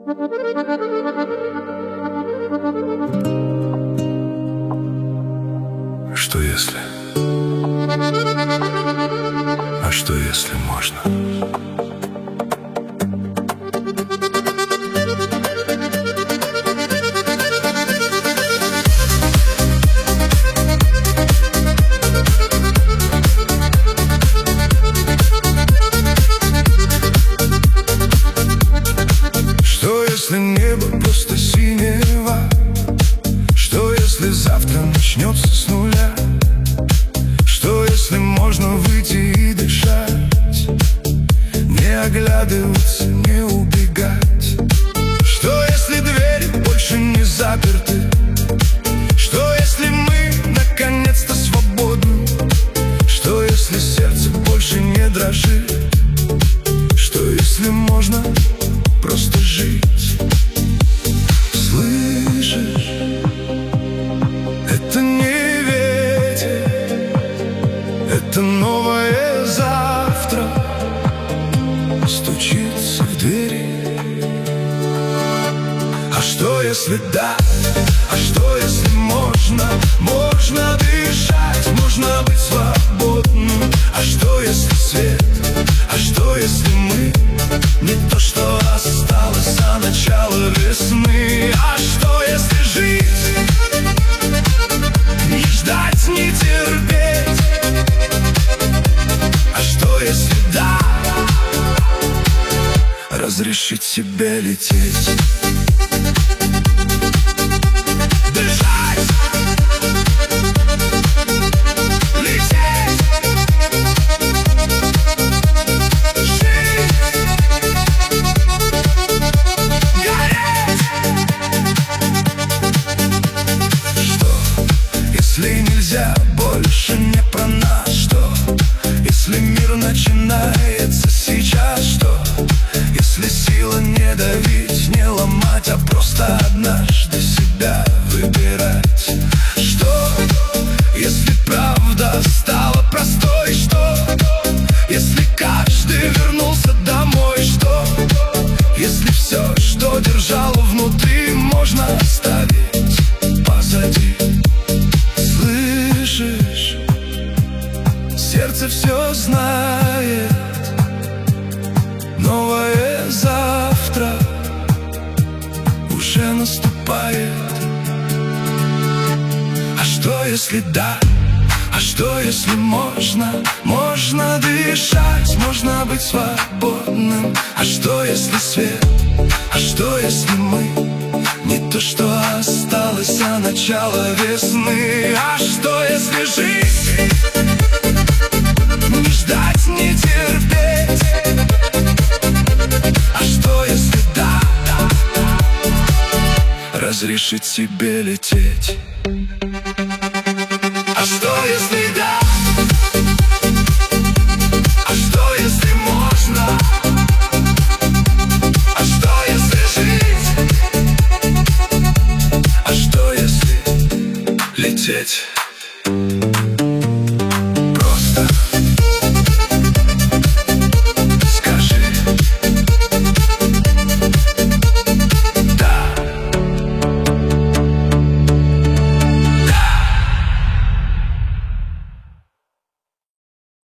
Что если? А что если можно? Что если небо просто синего? Что если завтра начнется с нуля? Что если можно выйти и дышать, не оглядываться, не убегать? Что если двери больше не заперты? Что если мы наконец-то свободны? Что если сердце больше не дрожит? Что если можно просто жить? Слышишь? Это не ветер, это новое завтра стучится в двери. А что если да? А что если можно? Можно дышать, можно быть свободным. А что если свет? А что если мы не то, что осталось до начала весны? А что если жить? Не ждать, не терпеть. А что если да? Разрешить себе лететь. Дышать, лететь, жить, гореть. Что, если нельзя больше не про нас? Что, если мир начинается сейчас? Что, если сила не давить, не ломать, а просто однажды себя выбирать? Что, если правда стала простой? Что, если каждый вернулся домой? Что, если все, что держало внутри, можно оставить позади? Слышишь? Сердце все знает. Новое завтра уже наступает. А что если да? А что если можно? Можно дышать, можно быть свободным. А что если свет? А что если мы не то, что осталось до начала весны? А что если жить? Не ждать, не терпеть. А что если да? Разрешить себе лететь.